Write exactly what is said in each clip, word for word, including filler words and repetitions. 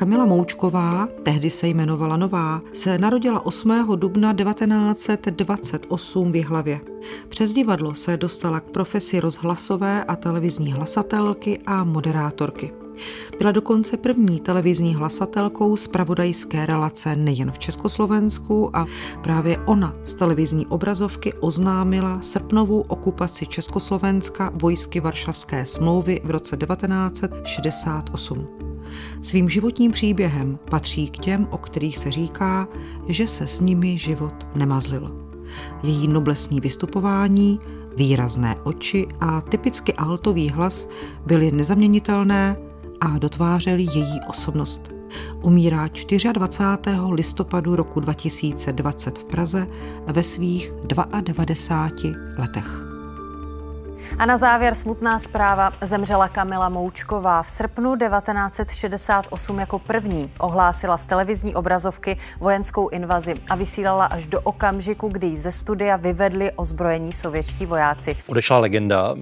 Kamila Moučková, tehdy se jmenovala Nová, se narodila osmého dubna devatenáct set dvacet osm v Jihlavě. Přes divadlo se dostala k profesi rozhlasové a televizní hlasatelky a moderátorky. Byla dokonce první televizní hlasatelkou zpravodajské relace nejen v Československu a právě ona z televizní obrazovky oznámila srpnovou okupaci Československa vojsky Varšavské smlouvy v roce devatenáct set šedesát osm. Svým životním příběhem patří k těm, o kterých se říká, že se s nimi život nemazlil. Její noblesní vystupování, výrazné oči a typicky altový hlas byly nezaměnittelné a dotvářely její osobnost. Umírá dvacátého čtvrtého listopadu roku dva tisíce dvacet v Praze ve svých devadesátidvou letech. A na závěr smutná zpráva. Zemřela Kamila Moučková. V srpnu devatenáct set šedesát osm jako první ohlásila z televizní obrazovky vojenskou invazi a vysílala až do okamžiku, kdy ji ze studia vyvedli ozbrojení sovětští vojáci. Odešla legenda.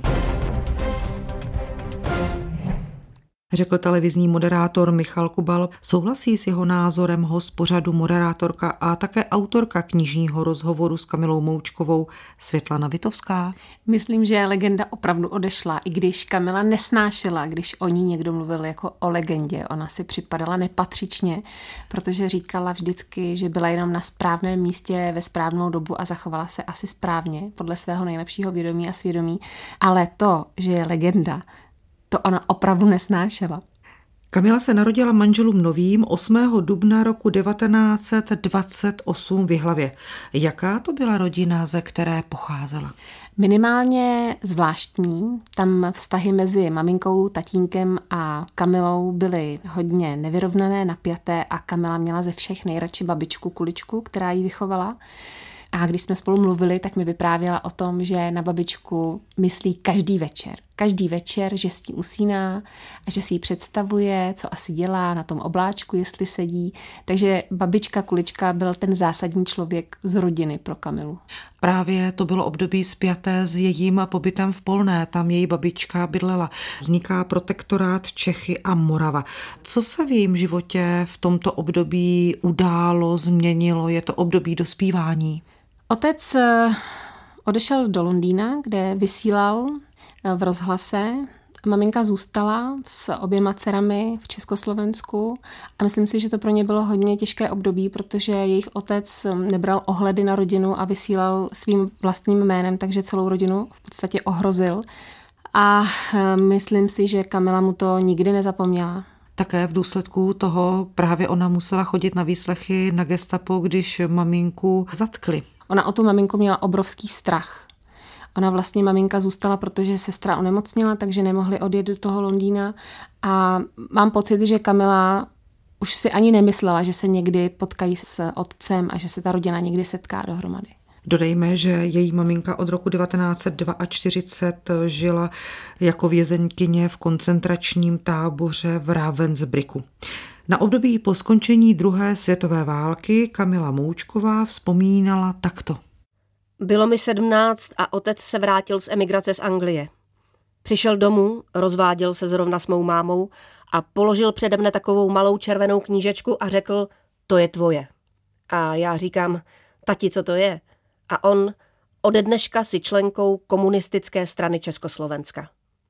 Řekl televizní moderátor Michal Kubal. Souhlasí s jeho názorem host pořadu, moderátorka a také autorka knižního rozhovoru s Kamilou Moučkovou Světlana Vitovská? Myslím, že legenda opravdu odešla, i když Kamila nesnášela, když o ní někdo mluvil jako o legendě. Ona si připadala nepatřičně, protože říkala vždycky, že byla jenom na správném místě ve správnou dobu a zachovala se asi správně, podle svého nejlepšího vědomí a svědomí. Ale to, že je legenda, to ona opravdu nesnášela. Kamila se narodila manželům Novým osmého dubna roku devatenáct set dvacet osm v Jihlavě. Jaká to byla rodina, ze které pocházela? Minimálně zvláštní. Tam vztahy mezi maminkou, tatínkem a Kamilou byly hodně nevyrovnané, napjaté a Kamila měla ze všech nejradši babičku Kuličku, která ji vychovala. A když jsme spolu mluvili, tak mi vyprávěla o tom, že na babičku myslí každý večer. Každý večer, že s tím usíná a že si ji představuje, co asi dělá na tom obláčku, jestli sedí. Takže babička Kulička byl ten zásadní člověk z rodiny pro Kamilu. Právě to bylo období spjaté s jejím pobytem v Polné. Tam její babička bydlela. Vzniká protektorát Čechy a Morava. Co se v jejím životě v tomto období událo, změnilo? Je to období dospívání? Otec odešel do Londýna, kde vysílal v rozhlase. Maminka zůstala s oběma dcerami v Československu a myslím si, že to pro ně bylo hodně těžké období, protože jejich otec nebral ohledy na rodinu a vysílal svým vlastním jménem, takže celou rodinu v podstatě ohrozil. A myslím si, že Kamila mu to nikdy nezapomněla. Také v důsledku toho právě ona musela chodit na výslechy na gestapo, když maminku zatkli. Ona o tu maminku měla obrovský strach. Ona vlastně maminka zůstala, protože sestra onemocněla, takže nemohli odjet do toho Londýna. A mám pocit, že Kamila už si ani nemyslela, že se někdy potkají s otcem a že se ta rodina někdy setká dohromady. Dodejme, že její maminka od roku devatenáct set čtyřicet dva žila jako vězeňkyně v koncentračním táboře v Ravensbrücku. Na období po skončení druhé světové války Kamila Moučková vzpomínala takto. Bylo mi sedmnáct a otec se vrátil z emigrace z Anglie. Přišel domů, rozváděl se zrovna s mou mámou a položil přede mne takovou malou červenou knížečku a řekl, to je tvoje. A já říkám, tati, co to je? A on, ode dneška si členkou komunistické strany Československa.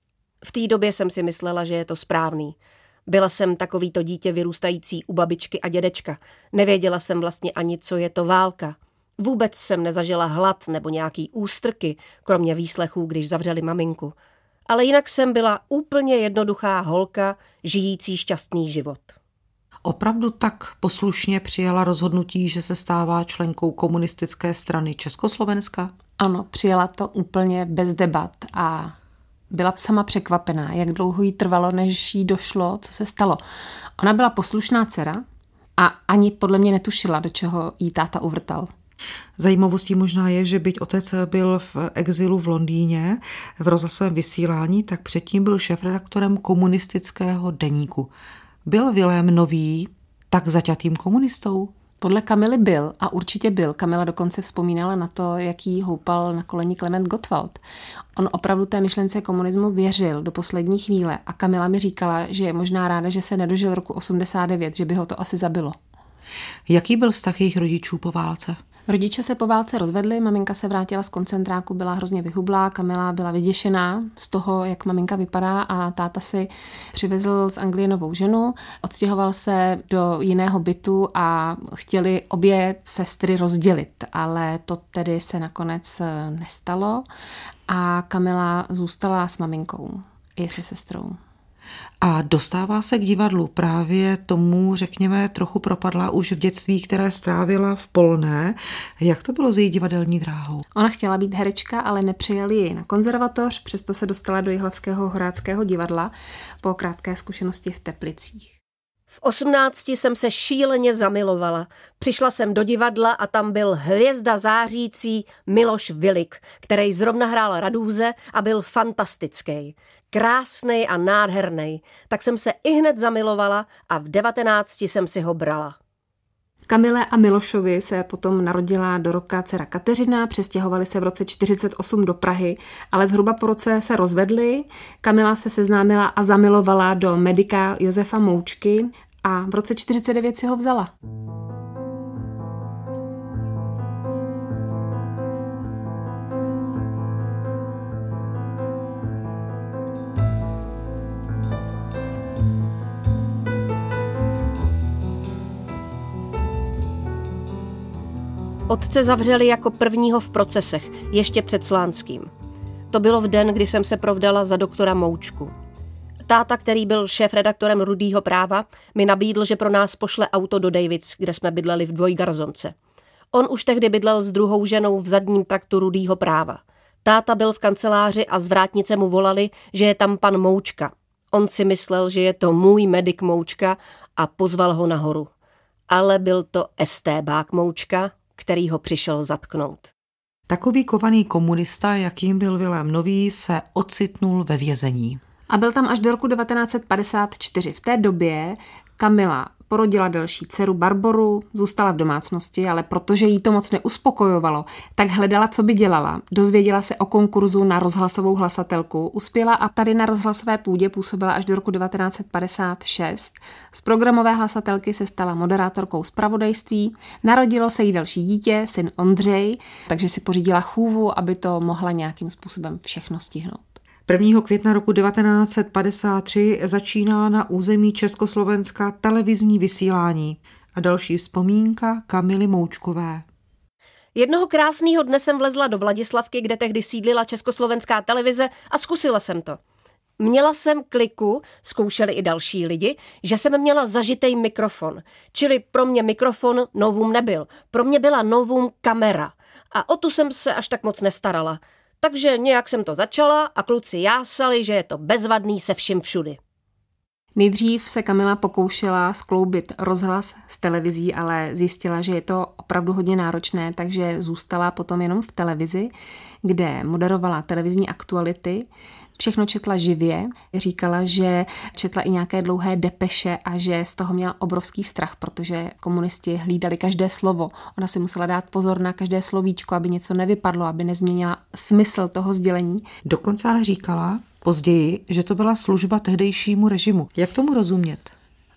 V té době jsem si myslela, že je to správný. Byla jsem takovýto dítě vyrůstající u babičky a dědečka. Nevěděla jsem vlastně ani, co je to válka. Vůbec jsem nezažila hlad nebo nějaký ústrky, kromě výslechů, když zavřeli maminku. Ale jinak jsem byla úplně jednoduchá holka, žijící šťastný život. Opravdu tak poslušně přijala rozhodnutí, že se stává členkou komunistické strany Československa? Ano, přijala to úplně bez debat a byla sama překvapená, jak dlouho jí trvalo, než jí došlo, co se stalo. Ona byla poslušná dcera a ani podle mě netušila, do čeho jí táta uvrtal. Zajímavostí možná je, že byť otec byl v exilu v Londýně v rozhlasovém vysílání, tak předtím byl šéfredaktorem komunistického deníku. Byl Vilém Nový tak zaťatým komunistou? Podle Kamily byl a určitě byl. Kamila dokonce vzpomínala na to, jak jí houpal na koleni Klement Gottwald. On opravdu té myšlence komunismu věřil do poslední chvíle a Kamila mi říkala, že je možná ráda, že se nedožil roku osmdesát devět, že by ho to asi zabilo. Jaký byl vztah jejich rodičů po válce? Rodiče se po válce rozvedli, maminka se vrátila z koncentráku, byla hrozně vyhublá, Kamila byla vyděšená z toho, jak maminka vypadá a táta si přivezl z Anglie novou ženu, odstěhoval se do jiného bytu a chtěli obě sestry rozdělit, ale to tedy se nakonec nestalo a Kamila zůstala s maminkou i se sestrou. A dostává se k divadlu právě tomu, řekněme, trochu propadla už v dětství, které strávila v Polné. Jak to bylo s její divadelní dráhou? Ona chtěla být herečka, ale nepřijali ji na konzervatoř, přesto se dostala do Jihlavského horáckého divadla po krátké zkušenosti v Teplicích. V osmnácti jsem se šíleně zamilovala. Přišla jsem do divadla a tam byl hvězda zářící Miloš Vilik, který zrovna hrál Radúze a byl fantastický. Krásnej a nádhernej. Tak jsem se ihned zamilovala a v devatenácti jsem si ho brala. Kamile a Milošovi se potom narodila do roka dcera Kateřina, přestěhovali se v roce čtyřicet osm do Prahy, ale zhruba po roce se rozvedli. Kamila se seznámila a zamilovala do medika Josefa Moučky a v roce čtyřicet devět si ho vzala. Otce zavřeli jako prvního v procesech, ještě před Slánským. To bylo v den, kdy jsem se provdala za doktora Moučku. Táta, který byl šéfredaktorem Rudýho práva, mi nabídl, že pro nás pošle auto do Davids, kde jsme bydleli v dvojgarzonce. On už tehdy bydlel s druhou ženou v zadním traktu Rudýho práva. Táta byl v kanceláři a z vrátnice mu volali, že je tam pan Moučka. On si myslel, že je to můj medik Moučka a pozval ho nahoru. Ale byl to estébák Moučka, který ho přišel zatknout. Takový kovaný komunista, jakým byl Vilém Nový, se ocitnul ve vězení. A byl tam až do roku devatenáct set padesát čtyři. V té době Kamila porodila další dceru Barboru, zůstala v domácnosti, ale protože jí to moc neuspokojovalo, tak hledala, co by dělala. Dozvěděla se o konkurzu na rozhlasovou hlasatelku, uspěla a tady na rozhlasové půdě působila až do roku devatenáct set padesát šest. Z programové hlasatelky se stala moderátorkou zpravodajství, narodilo se jí další dítě, syn Ondřej, takže si pořídila chůvu, aby to mohla nějakým způsobem všechno stihnout. prvního května roku devatenáct set padesát tři začíná na území Československa televizní vysílání a další vzpomínka Kamily Moučkové. Jednoho krásného dne jsem vlezla do Vladislavky, kde tehdy sídlila Československá televize a zkusila jsem to. Měla jsem kliku, zkoušeli i další lidi, že jsem měla zažitej mikrofon. Čili pro mě mikrofon novum nebyl. Pro mě byla novum kamera. A o tu jsem se až tak moc nestarala. Takže nějak jsem to začala a kluci jásali, že je to bezvadný se vším všudy. Nejdřív se Kamila pokoušela skloubit rozhlas s televizí, ale zjistila, že je to opravdu hodně náročné, takže zůstala potom jenom v televizi, kde moderovala televizní aktuality. Všechno četla živě, říkala, že četla i nějaké dlouhé depeše a že z toho měla obrovský strach, protože komunisti hlídali každé slovo. Ona si musela dát pozor na každé slovíčko, aby něco nevypadlo, aby nezměnila smysl toho sdělení. Dokonce ale říkala později, že to byla služba tehdejšímu režimu. Jak tomu rozumět?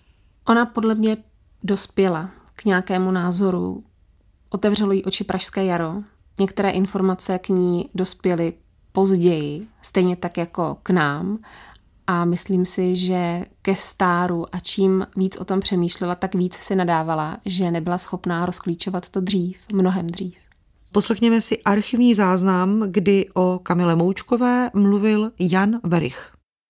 Ona podle mě dospěla k nějakému názoru. Otevřelo jí oči Pražské jaro. Některé informace k ní dospěly později, stejně tak jako k nám. A myslím si, že ke stáru a čím víc o tom přemýšlela, tak víc si nadávala, že nebyla schopná rozklíčovat to dřív, mnohem dřív. Poslechněme si archivní záznam, kdy o Kamile Moučkové mluvil Jan Werich.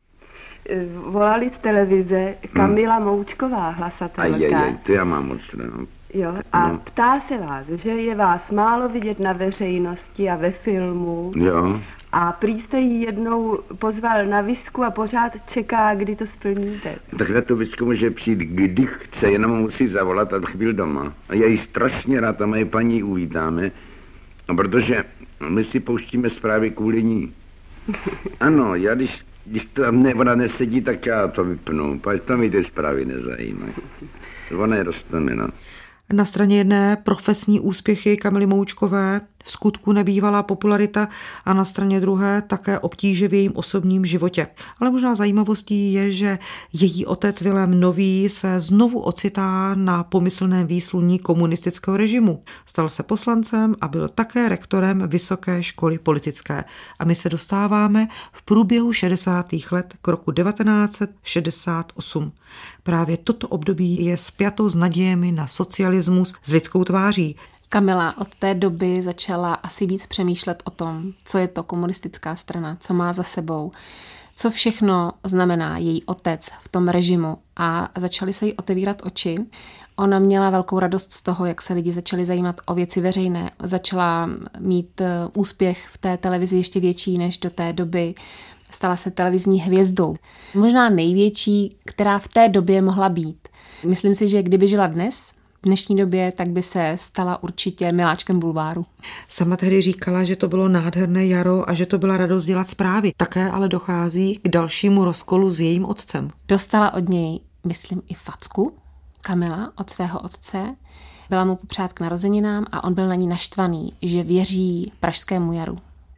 Volali z televize Kamila hmm. Moučková, hlasatelka. Ajajaj, to já mám moc, no. Jo, a no. Ptá se vás, že je vás málo vidět na veřejnosti a ve filmu. Jo. A prý jste ji jednou pozval na visku a pořád čeká, kdy to splníte. Tak na tu visku může přijít, kdy chce, jenom musí zavolat, abych byl doma. A já ji strašně rád a moje paní uvítáme, protože my si pouštíme zprávy kvůli ní. Ano, já když, když tam ne, ona nesedí, tak já to vypnu, protože to mi ty zprávy nezajímají. Ona je dostanena. Na straně jedné profesní úspěchy Kamily Moučkové, v skutku nebývalá popularita, a na straně druhé také obtíže v jejím osobním životě. Ale možná zajímavostí je, že její otec Vilém Nový se znovu ocitá na pomyslném výsluní komunistického režimu. Stal se poslancem a byl také rektorem Vysoké školy politické. A my se dostáváme v průběhu šedesátých let k roku devatenáct set šedesát osm. Právě toto období je spjato s nadějemi na socialismus s lidskou tváří. Kamila od té doby začala asi víc přemýšlet o tom, co je to komunistická strana, co má za sebou, co všechno znamená její otec v tom režimu, a začaly se jí otevírat oči. Ona měla velkou radost z toho, jak se lidi začali zajímat o věci veřejné. Začala mít úspěch v té televizi ještě větší než do té doby. Stala se televizní hvězdou. Možná největší, která v té době mohla být. Myslím si, že kdyby žila dnes, v dnešní době, tak by se stala určitě miláčkem bulváru. Sama tehdy říkala, že to bylo nádherné jaro a že to byla radost dělat zprávy. Také ale dochází k dalšímu rozkolu s jejím otcem. Dostala od něj, myslím, i facku, Kamila, od svého otce. Byla mu popřát k narozeninám a on byl na ní naštvaný, že věří pražskému jaru.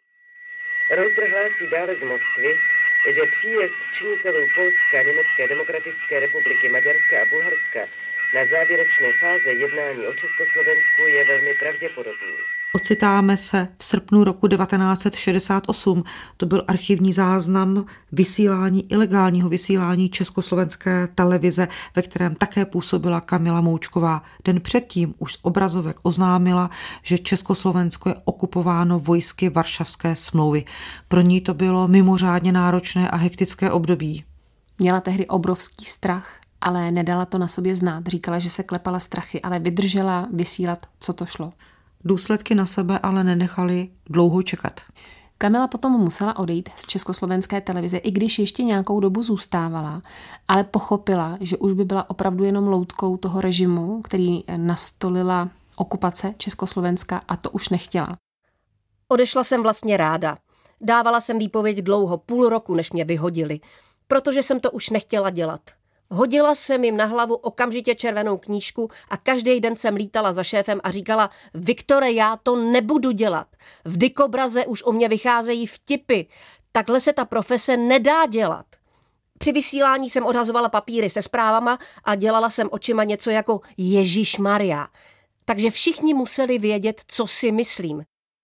Reuters hlásí dále z Moskvy, že příjezd činitelů Polska, Německé demokratické republiky, Maďarska a Bulharska na závěrečné fáze jednání o Československu je velmi pravděpodobný. Ocitáme se v srpnu roku devatenáct set šedesát osm. To byl archivní záznam vysílání, ilegálního vysílání československé televize, ve kterém také působila Kamila Moučková. Den předtím už z obrazovek oznámila, že Československo je okupováno vojsky Varšavské smlouvy. Pro ní to bylo mimořádně náročné a hektické období. Měla tehdy obrovský strach, ale nedala to na sobě znát. Říkala, že se klepala strachy, ale vydržela vysílat, co to šlo. Důsledky na sebe ale nenechaly dlouho čekat. Kamila potom musela odejít z československé televize, i když ještě nějakou dobu zůstávala, ale pochopila, že už by byla opravdu jenom loutkou toho režimu, který nastolila okupace Československa, a to už nechtěla. Odešla jsem vlastně ráda. Dávala jsem výpověď dlouho, půl roku, než mě vyhodili, protože jsem to už nechtěla dělat. Hodila jsem jim na hlavu okamžitě červenou knížku a každý den jsem lítala za šéfem a říkala: Viktore, já to nebudu dělat. V dikobraze už o mě vycházejí vtipy. Takhle se ta profese nedá dělat. Při vysílání jsem odhazovala papíry se zprávama a dělala jsem očima něco jako Ježišmarja. Takže všichni museli vědět, co si myslím.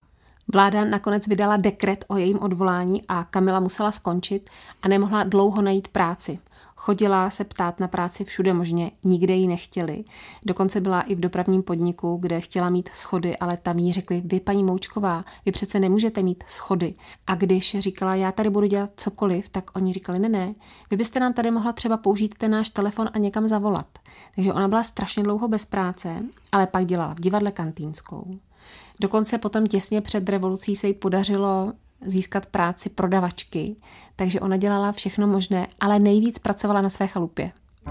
Vláda nakonec vydala dekret o jejím odvolání a Kamila musela skončit a nemohla dlouho najít práci. Chodila se ptát na práci všude možně, nikde ji nechtěli. Dokonce byla i v dopravním podniku, kde chtěla mít schody, ale tam jí řekli: vy, paní Moučková, vy přece nemůžete mít schody. A když říkala: já tady budu dělat cokoliv, tak oni říkali: ne, ne, vy byste nám tady mohla třeba použít ten náš telefon a někam zavolat. Takže ona byla strašně dlouho bez práce, ale pak dělala v divadle Kantýnskou. Dokonce potom těsně před revolucí se jí podařilo získat práci prodavačky, takže ona dělala všechno možné, ale nejvíc pracovala na své chalupě.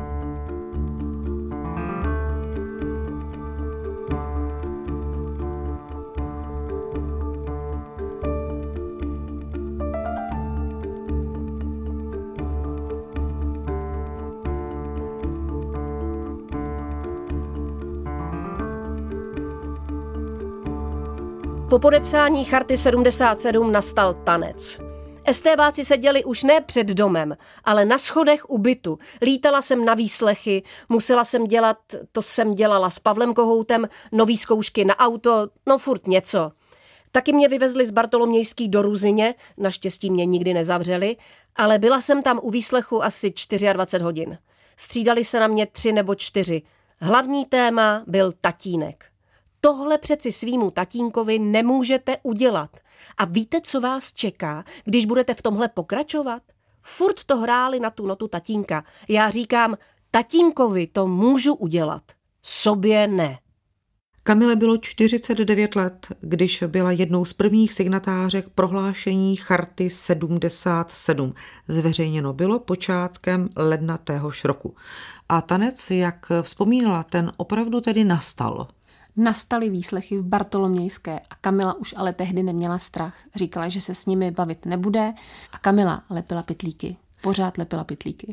Po podepsání charty sedmdesát sedm nastal tanec. Estébáci seděli už ne před domem, ale na schodech u bytu. Lítala jsem na výslechy, musela jsem dělat, to jsem dělala s Pavlem Kohoutem, nový zkoušky na auto, no furt něco. Taky mě vyvezli z Bartolomějský do Ruzyně, naštěstí mě nikdy nezavřeli, ale byla jsem tam u výslechu asi dvacet čtyři hodin. Střídali se na mě tři nebo čtyři. Hlavní téma byl tatínek. Tohle přeci svýmu tatínkovi nemůžete udělat. A víte, co vás čeká, když budete v tomhle pokračovat? Furt to hráli na tu notu tatínka. Já říkám, tatínkovi to můžu udělat, sobě ne. Kamile bylo čtyřicet devět let, když byla jednou z prvních signatářek prohlášení charty sedmdesát sedm. Zveřejněno bylo počátkem ledna téhož roku. A tanec, jak vzpomínala, ten opravdu tedy nastal. Nastaly výslechy v Bartolomějské a Kamila už ale tehdy neměla strach. Říkala, že se s nimi bavit nebude a Kamila lepila pytlíky. Pořád lepila pytlíky.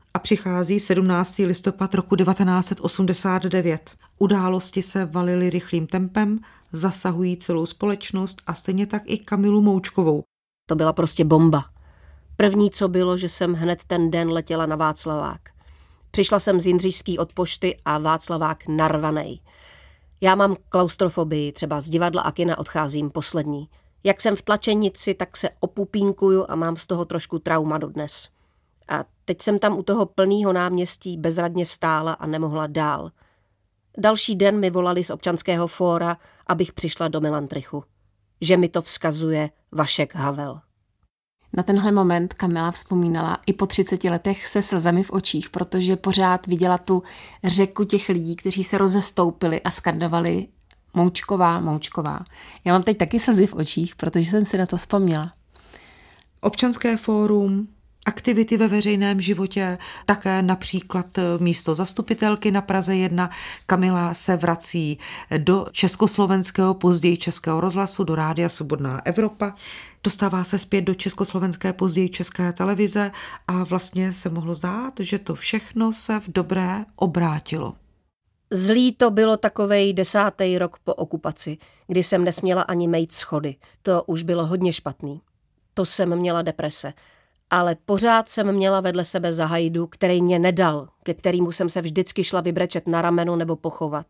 A přichází sedmnáctého listopad roku devatenáct set osmdesát devět. Události se valily rychlým tempem, zasahují celou společnost a stejně tak i Kamilu Moučkovou. To byla prostě bomba. První, co bylo, že jsem hned ten den letěla na Václavák. Přišla jsem z Jindřišský od pošty a Václavák narvanej. Já mám klaustrofobii, třeba z divadla a kina odcházím poslední. Jak jsem v tlačenici, tak se opupínkuju a mám z toho trošku trauma dodnes. A teď jsem tam u toho plného náměstí bezradně stála a nemohla dál. Další den mi volali z občanského fóra, abych přišla do Melantrichu. Že mi to vzkazuje Vašek Havel. Na tenhle moment Kamila vzpomínala i po třiceti letech se slzami v očích, protože pořád viděla tu řeku těch lidí, kteří se rozestoupili a skandovali Moučková, Moučková. Já mám teď taky slzy v očích, protože jsem si na to vzpomněla. Občanské fórum, aktivity ve veřejném životě, také například místo zastupitelky na Praze jedna. Kamila se vrací do československého, později Českého rozhlasu, do Rádia Svobodná Evropa. Dostává se zpět do československé, později České televize a vlastně se mohlo zdát, že to všechno se v dobré obrátilo. Zlý to bylo takovej desátý rok po okupaci, kdy jsem nesměla ani mejt schody. To už bylo hodně špatný. To jsem měla deprese. Ale pořád jsem měla vedle sebe Zahajdu, který mě nedal, ke kterému jsem se vždycky šla vybrečet na rameno nebo pochovat.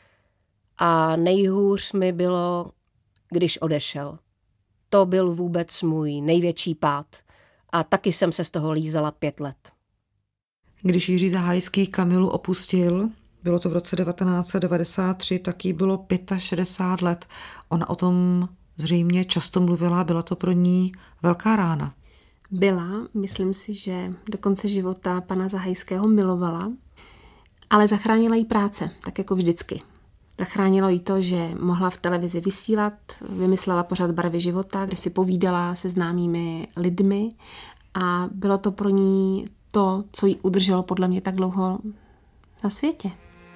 A nejhůř mi bylo, když odešel. To byl vůbec můj největší pád. A taky jsem se z toho lízala pět let. Když Jiří Zahajský Kamilu opustil, bylo to v roce devatenáct set devadesát tři, tak jí bylo šedesát pět let. Ona o tom zřejmě často mluvila, byla to pro ní velká rána. Byla, myslím si, že do konce života pana Zahajského milovala, ale zachránila jí práce, tak jako vždycky. Zachránilo jí to, že mohla v televizi vysílat, vymyslela pořad Barvy života, kde si povídala se známými lidmi a bylo to pro ní to, co jí udrželo podle mě tak dlouho na světě.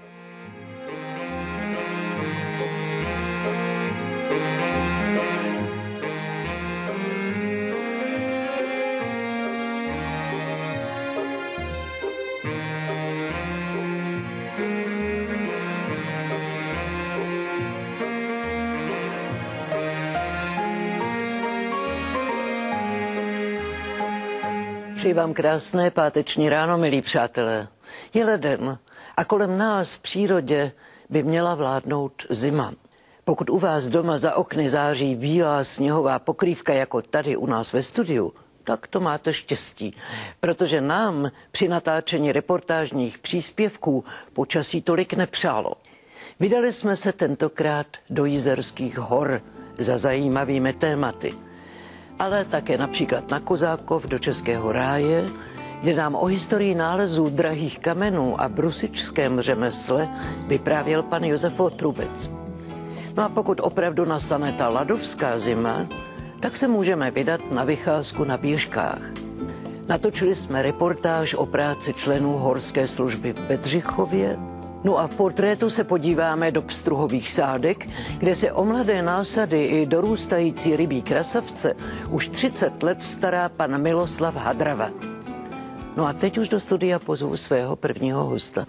Přeji vám krásné páteční ráno, milí přátelé. Je leden a kolem nás v přírodě by měla vládnout zima. Pokud u vás doma za okny září bílá sněhová pokrývka jako tady u nás ve studiu, tak to máte štěstí, protože nám při natáčení reportážních příspěvků počasí tolik nepřálo. Vydali jsme se tentokrát do Jizerských hor za zajímavými tématy. Ale také například na Kozákov do Českého ráje, kde nám o historii nálezů drahých kamenů a brusičském řemesle vyprávěl pan Josef Otrubec. No a pokud opravdu nastane ta ladovská zima, tak se můžeme vydat na vycházku na běžkách. Natočili jsme reportáž o práci členů horské služby v Bedřichově. No a v portrétu se podíváme do Pstruhových sádek, kde se o mladé násady i dorůstající rybí krasavce už třicet let stará pan Miloslav Hadrava. No a teď už do studia pozvu svého prvního hosta.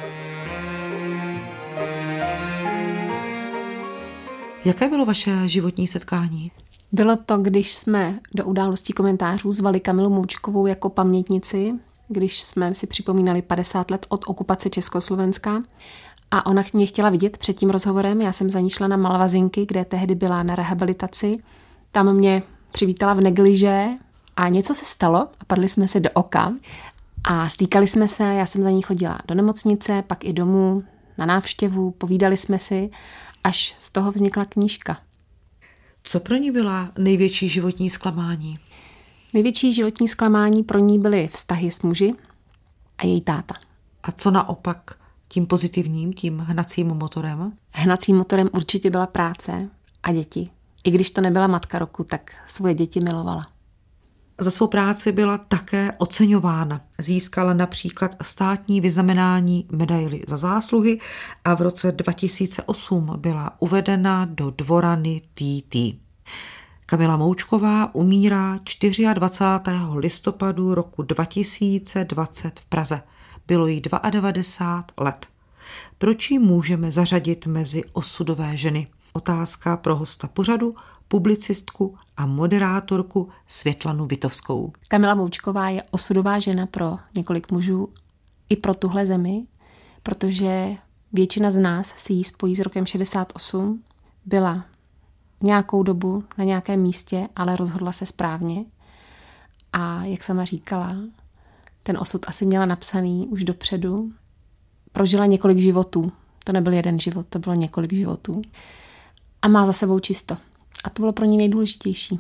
Jaké bylo vaše životní setkání? Bylo to, když jsme do událostí komentářů zvali Kamilu Moučkovou jako pamětnici, když jsme si připomínali padesát let od okupace Československa a ona mě chtěla vidět před tím rozhovorem. Já jsem za ní šla na Malvazinky, kde tehdy byla na rehabilitaci. Tam mě přivítala v negliže a něco se stalo a padli jsme si do oka a stýkali jsme se. Já jsem za ní chodila do nemocnice, pak i domů na návštěvu, povídali jsme si, až z toho vznikla knížka. Co pro ní byla největší životní zklamání? Největší životní zklamání pro ní byly vztahy s muži a její táta. A co naopak tím pozitivním, tím hnacím motorem? Hnacím motorem určitě byla práce a děti. I když to nebyla matka roku, tak svoje děti milovala. Za svou práci byla také oceňována. Získala například státní vyznamenání medaili za zásluhy a v roce dva tisíce osm byla uvedena do dvorany T T. Kamila Moučková umírá dvacátého čtvrtého listopadu roku dva tisíce dvacet v Praze. Bylo jí devadesát dva let. Proč ji můžeme zařadit mezi osudové ženy? Otázka pro hosta pořadu, publicistku a moderátorku Světlanu Vitovskou. Kamila Moučková je osudová žena pro několik mužů i pro tuhle zemi, protože většina z nás si ji spojí s rokem šedesát osm. Byla nějakou dobu na nějakém místě, ale rozhodla se správně. A jak sama říkala, ten osud asi měla napsaný už dopředu. Prožila několik životů. To nebyl jeden život, to bylo několik životů. A má za sebou čisto. A to bylo pro ní nejdůležitější.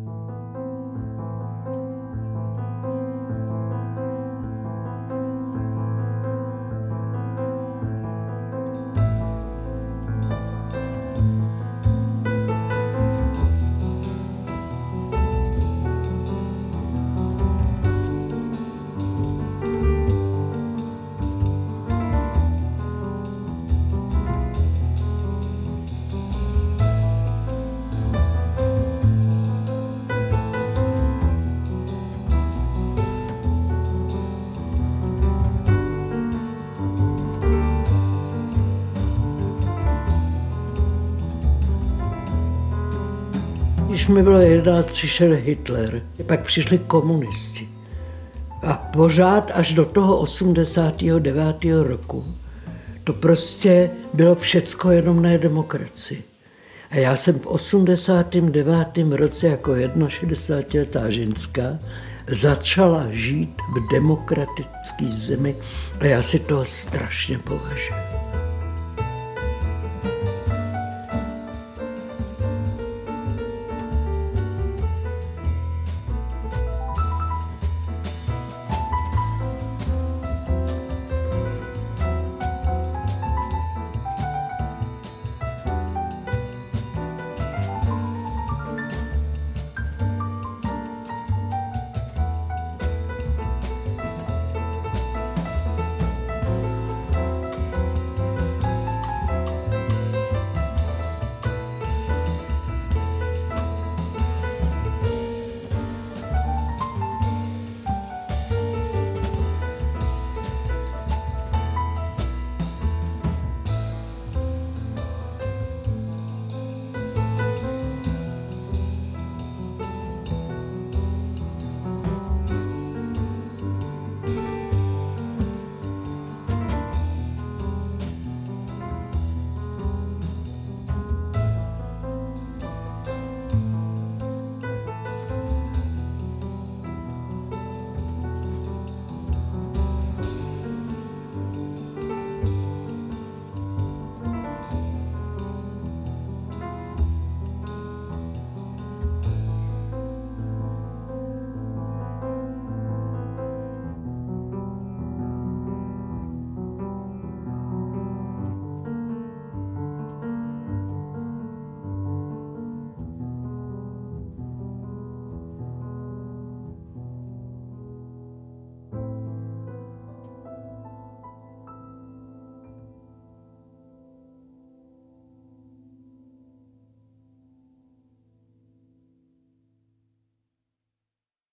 Když mi bylo jedenáct, přišel Hitler, pak přišli komunisti. A pořád až do toho osmdesátého devátého roku to prostě bylo všecko jenom na demokracii. A já jsem v osmdesátém devátém roce jako šedesátiletá ženská začala žít v demokratické zemi a já si toho strašně považuji.